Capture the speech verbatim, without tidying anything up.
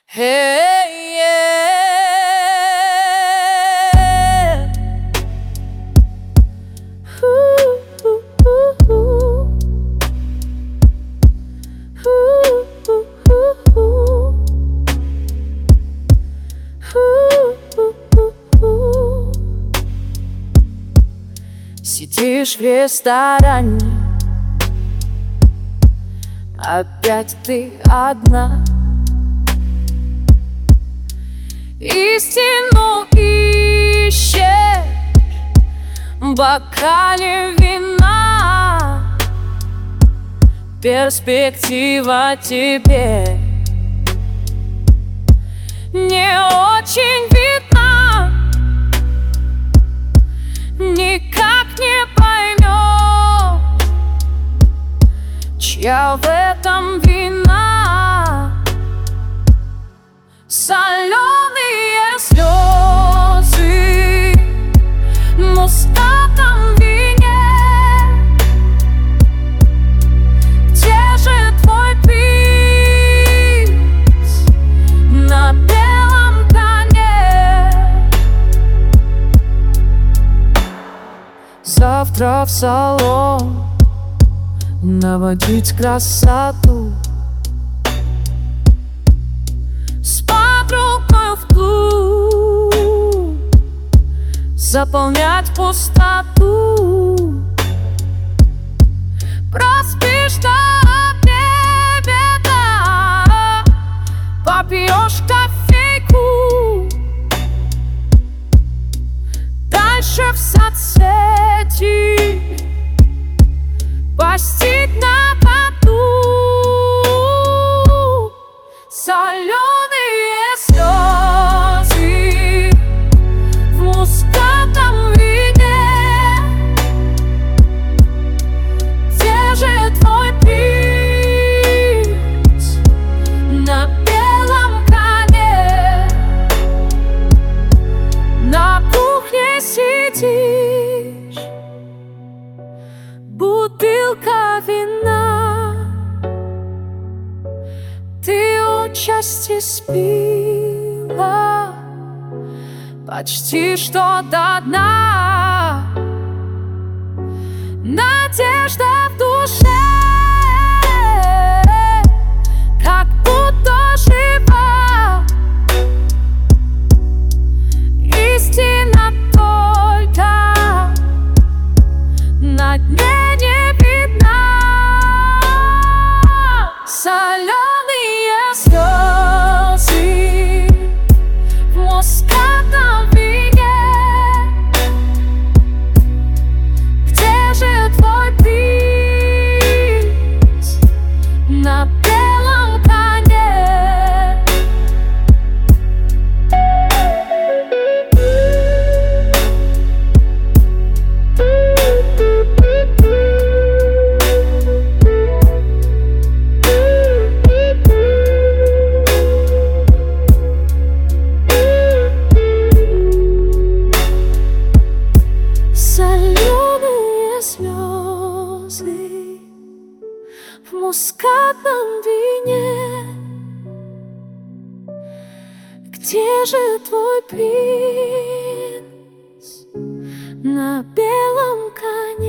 Hey, yeah. Ooh, ooh, ooh, ooh. Ooh, ooh, ooh, ooh. Ooh, ooh, ooh, ooh. Сидишь в ресторане, опять ты одна. Истину ищешь в бокале вина. Перспектива теперь не очень видна. Никак не поймешь, чья в этом вина. Соленые слезы в мускатном вине. Где же твой принц на белом коне? Завтра в салон наводить красоту, с подругой в клуб заполнять пустоту. Проспишь до обеда, попьешь кофейку, дальше в соцсети постить на поту. Соленые слезы в мускатном вине. Где же твой принц на белом коне? На кухне сидишь, бутылка вина. Ты отчасти спила, почти что до дна. Надежда в душе, как будто жива. Истина только на дне не видна. Соленые слезы в мускатном вине. Где же твой принц на белом коне? Соленые слезы в мускатном вине. Где же твой принц на белом коне?